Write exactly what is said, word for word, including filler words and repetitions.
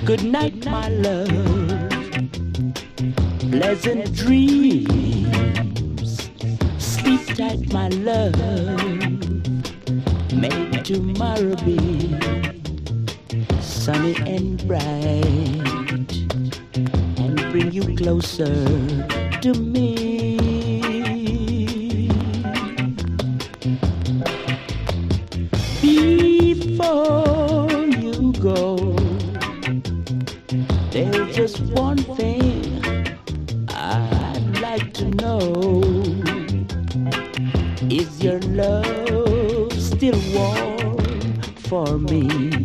Good night, my love. Pleasant dreams. Sleep tight, my love. May tomorrow be sunny and bright and bring you closer to me. Before you go, there's just one thing I'd like to know. Is your love still warm for me?